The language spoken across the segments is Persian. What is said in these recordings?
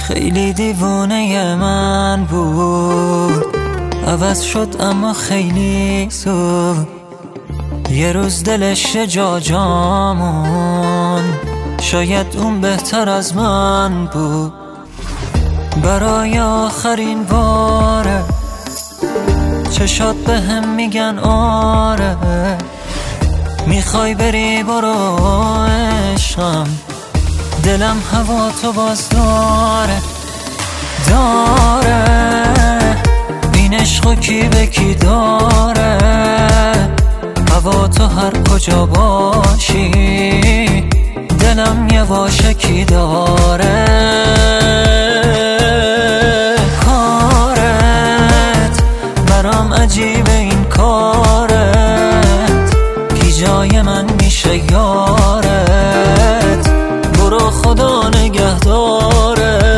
خیلی دیوونه من بود، عوض شد اما خیلی زود. یه روز دلش جا جامون، شاید اون بهتر از من بود. برای آخرین باره چشات به هم میگن آره، میخوای بری برو عشقم، دلم هوا تو باز داره این عشقو کی به کی داره، هوا تو هر کجا باشی دلم یواشکی داره. کارت برام عجیبه، این کارت کی جای من میشه یارت، برو خدا نگهدارت.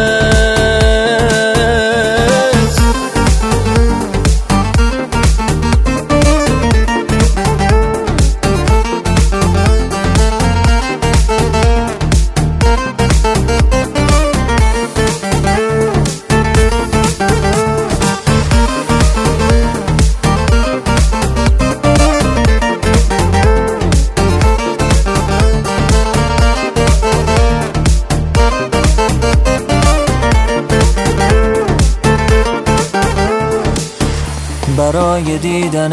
برای دیدن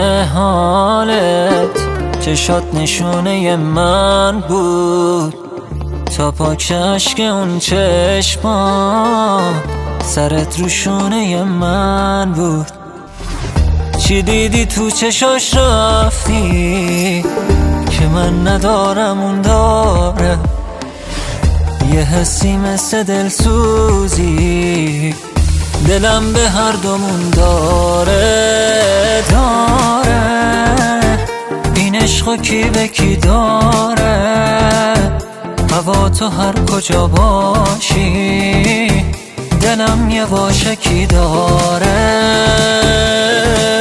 حالت چشات نشونه من بود، تا پاک اشک اون چشما سرت رو شونه من بود. چی دیدی تو چشاش رفتی که من ندارم اون داره، یه حسی مثل دلسوزی دلم به هر دومون داره این عشقو کی به کی داره، هوا تو هر کجا باشی دلم یواشکی داره.